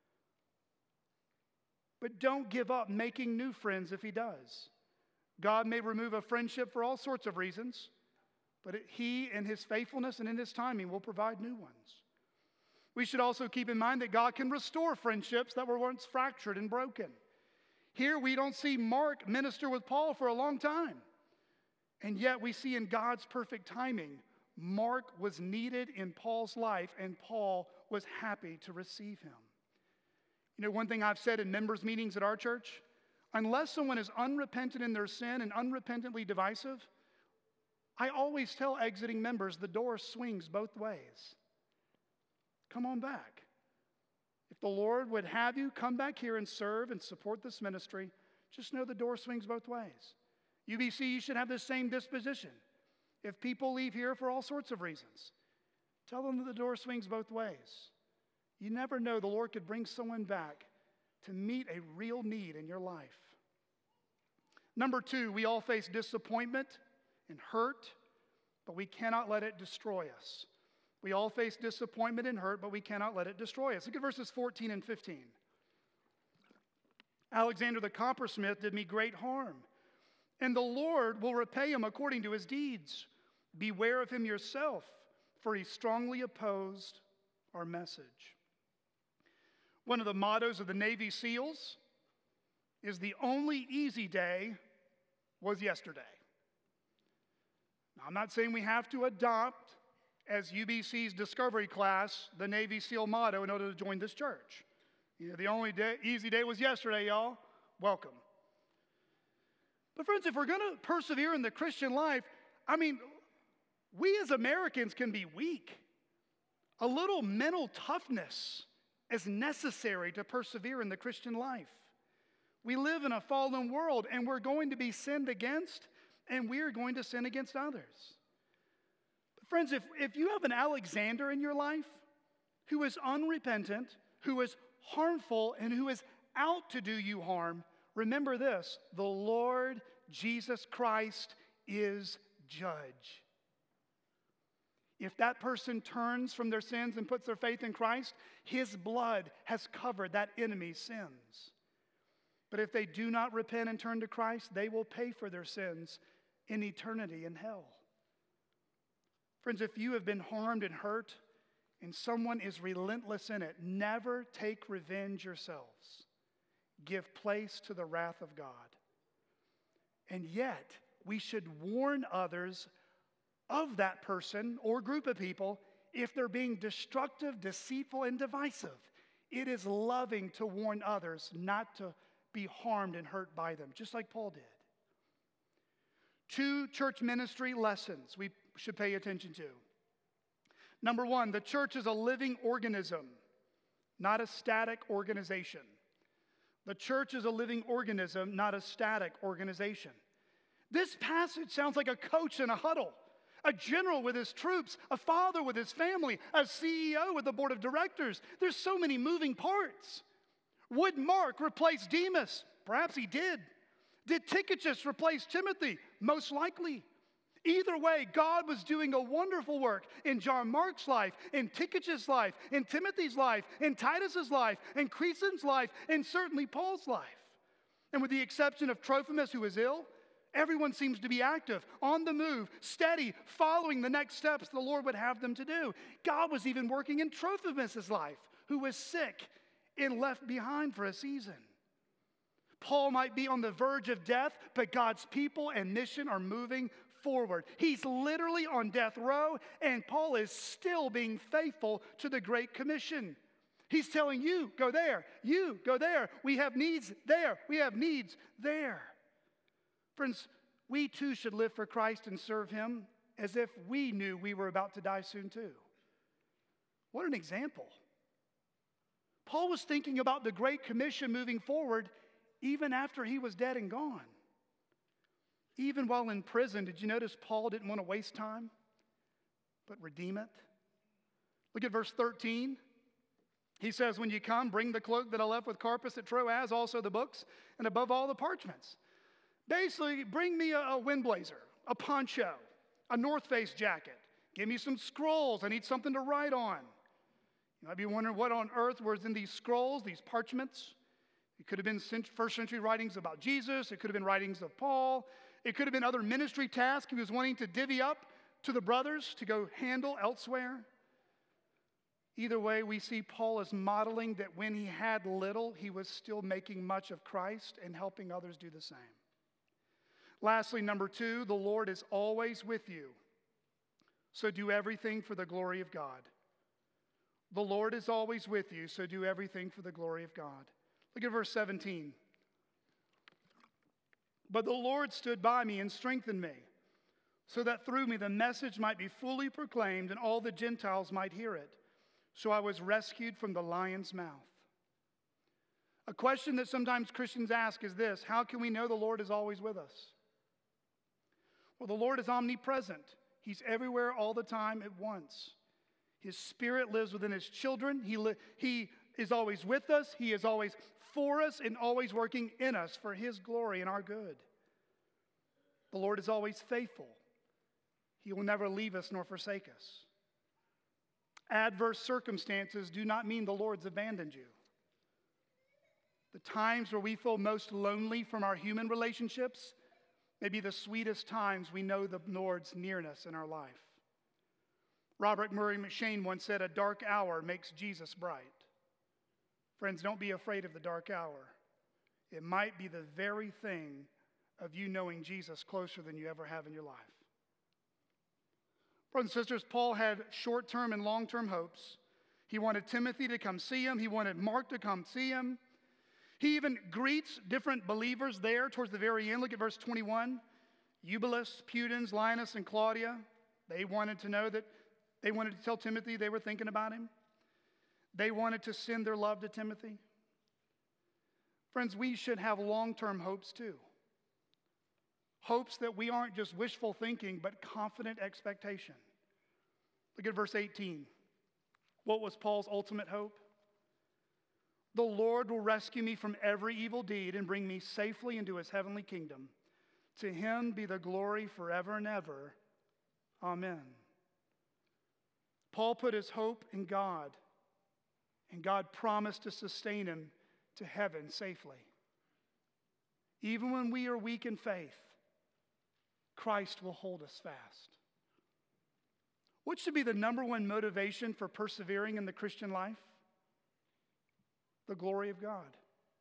But don't give up making new friends if he does. God may remove a friendship for all sorts of reasons, but he, in his faithfulness and in his timing, will provide new ones. We should also keep in mind that God can restore friendships that were once fractured and broken. Here we don't see Mark minister with Paul for a long time. And yet we see in God's perfect timing, Mark was needed in Paul's life and Paul was happy to receive him. You know, one thing I've said in members' meetings at our church, unless someone is unrepentant in their sin and unrepentantly divisive, I always tell exiting members the door swings both ways. Come on back. If the Lord would have you come back here and serve and support this ministry, just know the door swings both ways. UBC, you should have the same disposition. If people leave here for all sorts of reasons, tell them that the door swings both ways. You never know, the Lord could bring someone back to meet a real need in your life. Number 2, we all face disappointment and hurt, but we cannot let it destroy us. We all face disappointment and hurt, but we cannot let it destroy us. Look at verses 14 and 15. Alexander the coppersmith did me great harm, and the Lord will repay him according to his deeds. Beware of him yourself, for he strongly opposed our message. One of the mottos of the Navy SEALs is the only easy day was yesterday. Now, I'm not saying we have to adopt, as UBC's Discovery class, the Navy SEAL motto in order to join this church. You know, the only easy day was yesterday, y'all. Welcome. But friends, if we're going to persevere in the Christian life, I mean, we as Americans can be weak. A little mental toughness is necessary to persevere in the Christian life. We live in a fallen world, and we're going to be sinned against, and we are going to sin against others. But friends, if you have an Alexander in your life who is unrepentant, who is harmful, and who is out to do you harm, remember this: the Lord Jesus Christ is judge. If that person turns from their sins and puts their faith in Christ, his blood has covered that enemy's sins. But if they do not repent and turn to Christ, they will pay for their sins in eternity in hell. Friends, if you have been harmed and hurt, and someone is relentless in it, never take revenge yourselves. Give place to the wrath of God. And yet, we should warn others of that person or group of people if they're being destructive, deceitful, and divisive. It is loving to warn others not to be harmed and hurt by them, just like Paul did. 2 church ministry lessons we should pay attention to. Number 1, the church is a living organism, not a static organization. The church is a living organism, not a static organization. This passage sounds like a coach in a huddle, a general with his troops, a father with his family, a CEO with the board of directors. There's so many moving parts. Would Mark replace Demas? Perhaps he did. Did Tychicus replace Timothy? Most likely. Either way, God was doing a wonderful work in John Mark's life, in Tychicus' life, in Timothy's life, in Titus's life, in Crescent's life, and certainly Paul's life. And with the exception of Trophimus, who is ill, everyone seems to be active, on the move, steady, following the next steps the Lord would have them to do. God was even working in Trophimus' life, who was sick and left behind for a season. Paul might be on the verge of death, but God's people and mission are moving forward. He's literally on death row, and Paul is still being faithful to the Great Commission. He's telling you, go there. You, go there. We have needs there. We have needs there. Friends, we too should live for Christ and serve Him as if we knew we were about to die soon too. What an example. Paul was thinking about the Great Commission moving forward even after he was dead and gone. Even while in prison, did you notice Paul didn't want to waste time, but redeem it? Look at verse 13. He says, when you come, bring the cloak that I left with Carpus at Troas, also the books, and above all the parchments. Basically, bring me a wind blazer, a poncho, a North Face jacket. Give me some scrolls. I need something to write on. You might be wondering what on earth was in these scrolls, these parchments. It could have been first century writings about Jesus. It could have been writings of Paul. It could have been other ministry tasks he was wanting to divvy up to the brothers to go handle elsewhere. Either way, we see Paul as modeling that when he had little, he was still making much of Christ and helping others do the same. Lastly, number 2, the Lord is always with you. So do everything for the glory of God. The Lord is always with you, so do everything for the glory of God. Look at verse 17. But the Lord stood by me and strengthened me, so that through me the message might be fully proclaimed and all the Gentiles might hear it. So I was rescued from the lion's mouth. A question that sometimes Christians ask is this: how can we know the Lord is always with us? Well, the Lord is omnipresent. He's everywhere all the time at once. His Spirit lives within His children. He is always with us. He is always for us and always working in us for His glory and our good. The Lord is always faithful. He will never leave us nor forsake us. Adverse circumstances do not mean the Lord's abandoned you. The times where we feel most lonely from our human relationships may be the sweetest times we know the Lord's nearness in our life. Robert Murray McCheyne once said, "A dark hour makes Jesus bright." Friends, don't be afraid of the dark hour. It might be the very thing of you knowing Jesus closer than you ever have in your life. Brothers and sisters, Paul had short-term and long-term hopes. He wanted Timothy to come see him. He wanted Mark to come see him. He even greets different believers there towards the very end. Look at verse 21. Eubulus, Pudens, Linus, and Claudia. They wanted to tell Timothy they were thinking about him. They wanted to send their love to Timothy. Friends, we should have long-term hopes too. Hopes that we aren't just wishful thinking, but confident expectation. Look at verse 18. What was Paul's ultimate hope? The Lord will rescue me from every evil deed and bring me safely into His heavenly kingdom. To Him be the glory forever and ever. Amen. Paul put his hope in God, and God promised to sustain him to heaven safely. Even when we are weak in faith, Christ will hold us fast. What should be the number one motivation for persevering in the Christian life? The glory of God.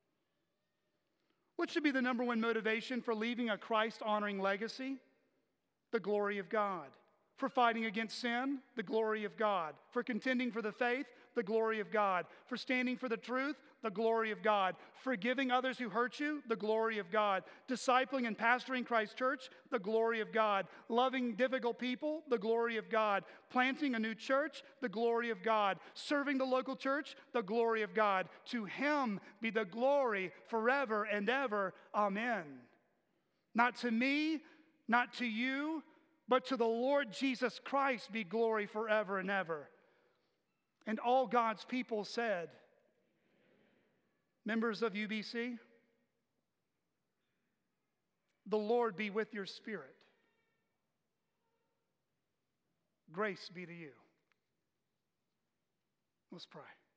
What should be the number one motivation for leaving a Christ-honoring legacy? The glory of God. For fighting against sin? The glory of God. For contending for the faith? The glory of God. For standing for the truth? The glory of God. Forgiving others who hurt you? The glory of God. Discipling and pastoring Christ's church? The glory of God. Loving difficult people? The glory of God. Planting a new church? The glory of God. Serving the local church? The glory of God. To Him be the glory forever and ever. Amen. Not to me, not to you, but to the Lord Jesus Christ be glory forever and ever. And all God's people said, members of UBC, the Lord be with your spirit. Grace be to you. Let's pray.